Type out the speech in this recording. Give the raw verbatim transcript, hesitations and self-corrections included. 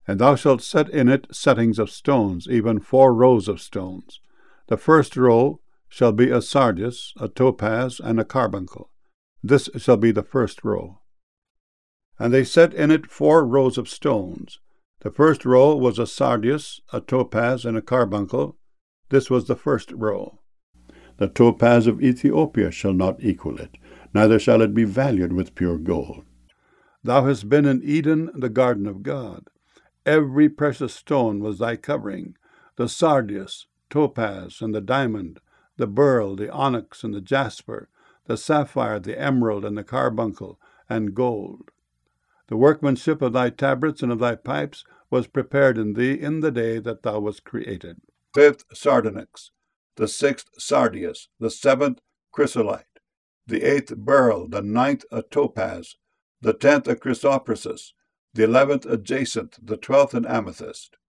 And thou shalt set in it settings of stones, even four rows of stones. The first row shall be a sardius, a topaz, and a carbuncle. This shall be the first row. And they set in it four rows of stones. The first row was a sardius, a topaz, and a carbuncle. This was the first row. The topaz of Ethiopia shall not equal it, neither shall it be valued with pure gold. Thou hast been in Eden, the garden of God. Every precious stone was thy covering, the sardius, topaz, and the diamond, the beryl, the onyx, and the jasper, the sapphire, the emerald, and the carbuncle, and gold. The workmanship of thy tabrets and of thy pipes was prepared in thee in the day that thou wast created. Fifth, sardonyx. The sixth, sardius. The seventh, chrysolite. The eighth, beryl. The ninth, a topaz. The tenth, a chrysoprasus. The eleventh, a jacinth. The twelfth, an amethyst.